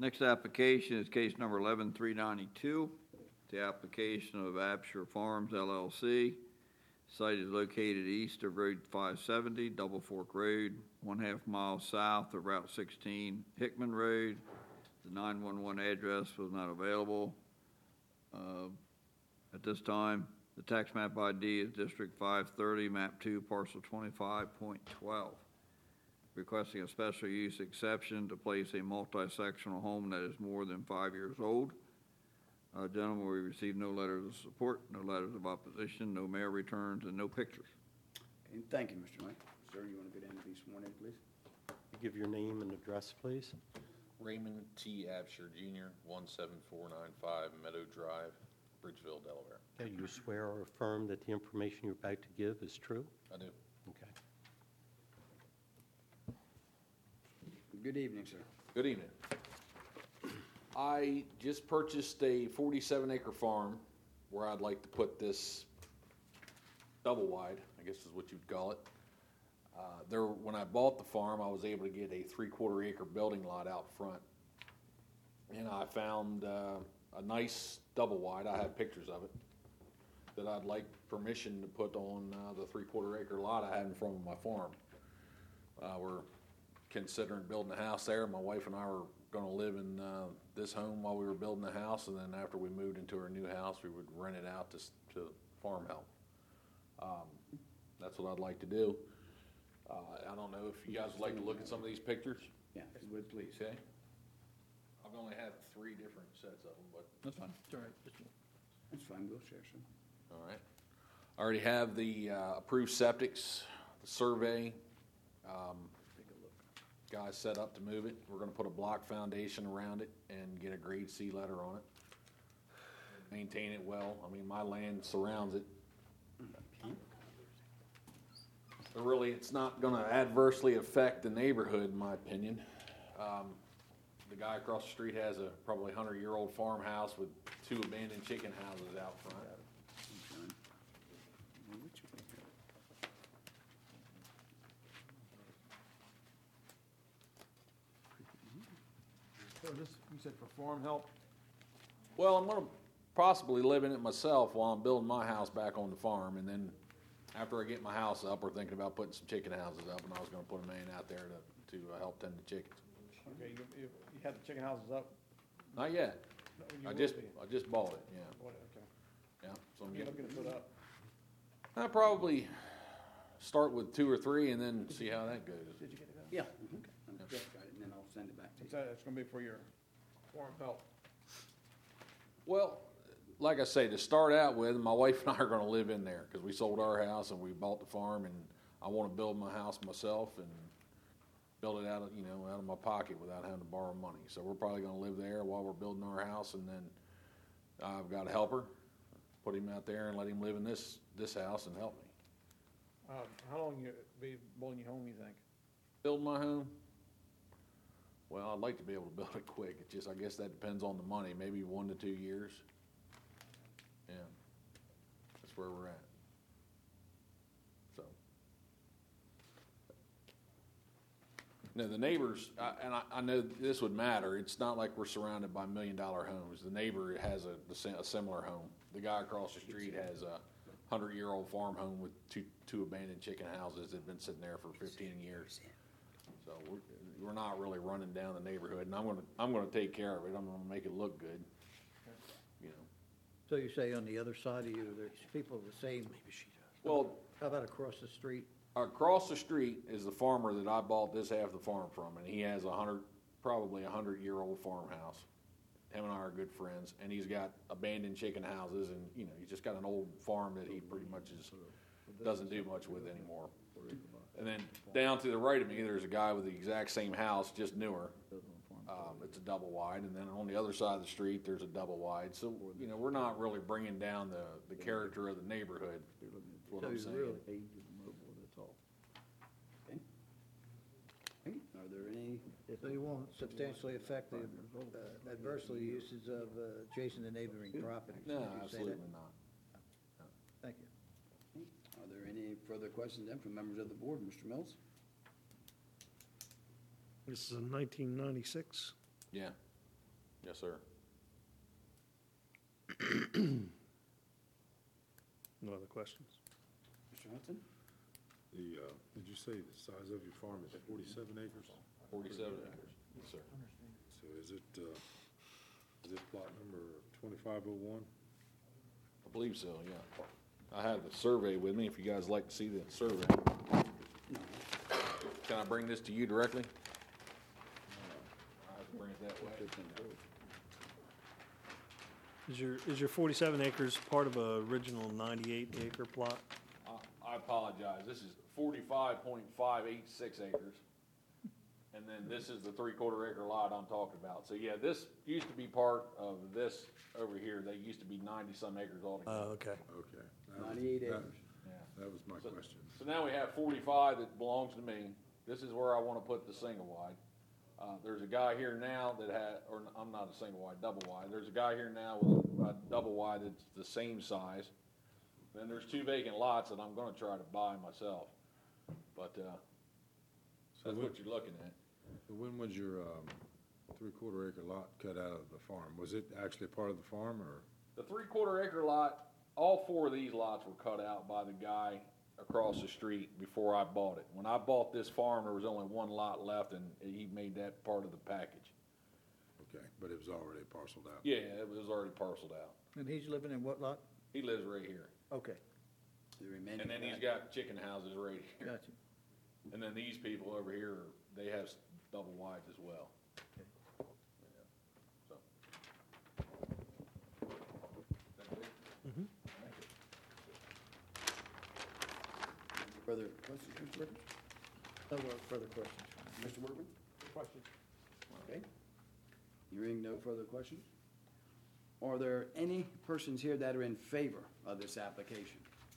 Next application is case number 11392. The application of Absher Farms LLC. Site is located east of Road 570, Double Fork Road, 1/2 mile south of Route 16, Hickman Road. The 911 address was not available at this time. The tax map ID is District 530, Map 2, Parcel 25.12. Requesting a special use exception to place a multi-sectional home that is more than 5 years old. Gentlemen, we received no letters of support, no letters of opposition, no mail returns, and no pictures. Okay, thank you, Mr. Knight. Sir, you want to go down and be sworn in, please? Give your name and address, please. Raymond T. Absher Jr., 17495 Meadow Drive, Bridgeville, Delaware. Okay, you swear or affirm that the information you're about to give is true? I do. Okay. Good evening, sir. Good evening. I just purchased a 47-acre farm where I'd like to put this double wide, I guess is what you'd call it. When I bought the farm, I was able to get a 3/4 acre building lot out front. And I found a nice double wide, I have pictures of it, that I'd like permission to put on the 3/4 acre lot I have in front of my farm. We're considering building a house there. My wife and I were going to live in this home while we were building the house, and then after we moved into our new house, we would rent it out to farm help. That's what I'd like to do. I don't know if you guys would like to look at some of these pictures. Yeah, if you would, please. Okay. I've only had 3 different sets of them, but That's fine. It's all right. That's fine, we'll share, sir. all right. I already have the approved septics, the survey. Take a look. Guys set up to move it. We're going to put a block foundation around it and get a grade C letter on it. Maintain it well. I mean, my land surrounds it. But really, it's not going to adversely affect the neighborhood, in my opinion. The guy across the street has a probably 100-year-old farmhouse with 2 abandoned chicken houses out front. Okay. Now, which one here? So this, you said for farm help? Well, I'm going to possibly live in it myself while I'm building my house back on the farm, and then after I get my house up, we're thinking about putting some chicken houses up, and I was going to put a man out there to help tend the chickens. Okay, you had the chicken houses up? Not yet. You I will just be. bought it. Yeah, What, okay. yeah. So I'm What are you getting. looking to put up? I probably start with 2 or 3, and then see how that goes. Did you get it out? Yeah. Okay. Jeff got it, and then I'll send it back to you. It's gonna be for your farm help. Well, like I say, to start out with, my wife and I are going to live in there because we sold our house and we bought the farm, and I want to build my house myself and build it out of my pocket without having to borrow money. So we're probably going to live there while we're building our house, and then I've got a helper, put him out there and let him live in this house and help me. How long you be building your home, you think? Build my home? Well, I'd like to be able to build it quick. It's just, I guess that depends on the money, maybe 1 to 2 years. Yeah, that's where we're at. So, now the neighbors, I know this would matter. It's not like we're surrounded by $1 million homes. The neighbor has a similar home. The guy across the street has a 100-year-old farm home with two abandoned chicken houses that have been sitting there for 15 years. So we're not really running down the neighborhood, and I'm gonna take care of it. I'm gonna make it look good. You know. So you say on the other side of you, there's people the same, Well, how about across the street? across the street is the farmer that I bought this half of the farm from, and he has probably a 100-year-old farmhouse. Him and I are good friends, and he's got abandoned chicken houses, and he's just got an old farm that he pretty much doesn't do much with anymore. And then down to the right of me, there's a guy with the exact same house, just newer. It's a double wide, and then on the other side of the street, there's a double wide. So we're not really bringing down the character of the neighborhood. Is what I'm saying. That's all. Okay. Are there any? So you won't substantially affect the adversely uses of adjacent and neighboring properties? No, Did you say that? absolutely not. Thank you. Are there any further questions then from members of the board? Mr. Mills? This is a 1996. Yeah. Yes, sir. No other questions? Mr. Hudson? Did you say the size of your farm is 47 acres? 47 acres. Yes, sir. So is it plot number 2501? I believe so, yeah. I have the survey with me, if you guys like to see the survey. Can I bring this to you directly? I have to bring it that way. Is your 47 acres part of a original 98 acre plot? I apologize, this is 45.586 acres. And then this is the 3/4 acre lot I'm talking about. So yeah, this used to be part of this over here. They used to be 90-some acres altogether. Okay. Okay. 98 acres. Yeah. That was my question. So now we have 45 that belongs to me. This is where I want to put the single wide. There's a guy here now that or I'm not a single wide, double wide. There's a guy here now with a double wide that's the same size. Then there's 2 vacant lots that I'm going to try to buy myself. But that's what you're looking at. So when was your 3/4 acre lot cut out of the farm? Was it actually part of the farm or? The 3/4 acre lot, all 4 of these lots were cut out by the guy across the street before I bought it. When I bought this farm, there was only 1 lot left, and he made that part of the package. Okay, but it was already parceled out. Yeah, it was already parceled out. And he's living in what lot? He lives right here. Okay, The remaining. And then he's got chicken houses right here. got you. And then these people over here, they have double wides as well. Okay. Yeah. So. That good? Further questions, Mr. Workman? No further questions. Mr. Workman? Questions? Okay. Hearing no further questions? Are there any persons here that are in favor of this application?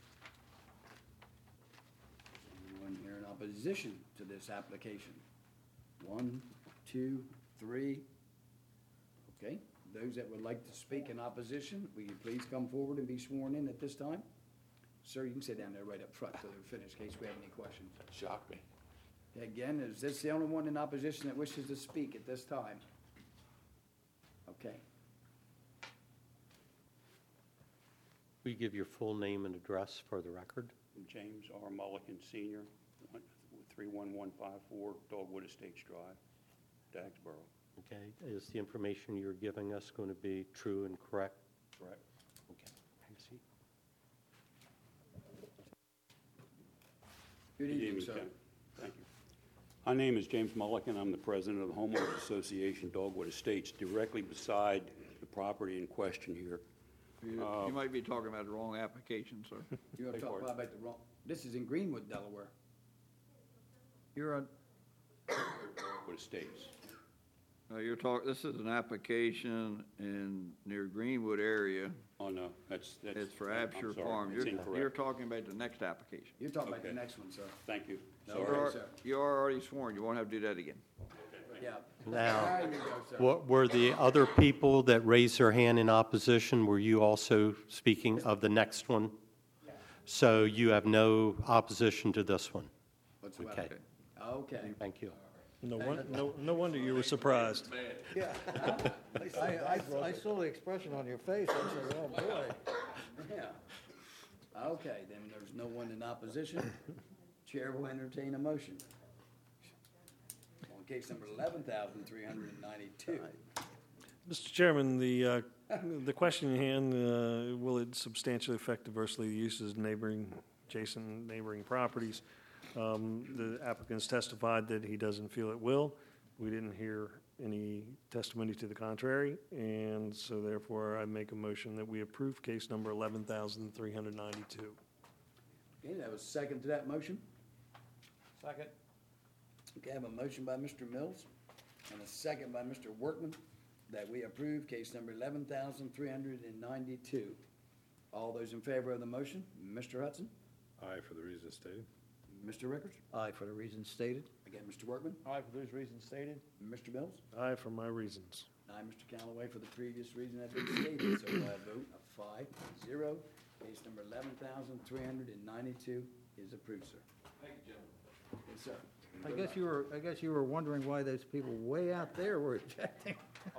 Anyone here in opposition to this application? 1, 2, 3. Okay, those that would like to speak in opposition, will you please come forward and be sworn in at this time? Sir, you can sit down there right up front till they're finished, in case we have any questions. Shocked me. Again, is this the only one in opposition that wishes to speak at this time? Okay. Will you give your full name and address for the record? James R. Mulligan Sr., 31154 Dogwood Estates Drive, Dagsboro. Okay, is the information you're giving us going to be true and correct? Correct. Okay, have a seat. Good evening, sir. Thank you. My name is James Mulligan. I'm the president of the Homeowners Association Dogwood Estates, directly beside the property in question here. You might be talking about the wrong application, sir. You're going to talk about the wrong, this is in Greenwood, Delaware. You're on, Dogwood Estates. This is an application in near Greenwood area. Oh, no, that's. It's for I'm Absher sorry, Farm. it's You're incorrect. talking about the next application. You're talking about the Okay. next one, sir. Thank you. No Sorry. worries, sir. You are already sworn. You won't have to do that again. Yeah. Now, There you go, sir. what were the other people that raised their hand in opposition? Were you also speaking of the next one? So you have no opposition to this one? Whatsoever. Okay, Okay. thank you. No wonder you were surprised. yeah. I saw the expression on your face, I said, oh, boy. Yeah. Okay, then there's no one in opposition. Chair will entertain a motion. On case number 11,392. Mr. Chairman, the question in hand, will it substantially affect adversely the uses of adjacent neighboring properties? The applicant's testified that he doesn't feel it will. We didn't hear any testimony to the contrary, and so therefore I make a motion that we approve case number 11,392. Okay, that was second to that motion. Second. Okay, I have a motion by Mr. Mills and a second by Mr. Workman that we approve case number 11,392. All those in favor of the motion, Mr. Hudson, Aye, for the reasons stated. Mr. Rickards, Aye, for the reasons stated. again, Mr. Workman, Aye, for those reasons stated. Mr. Mills, Aye, for my reasons. and I, Mr. Callaway, for the previous reason that's been stated. So by a vote of 5-0, case number 11,392 is approved, sir. Thank you, gentlemen. Yes, sir. I guess you were wondering why those people way out there were objecting.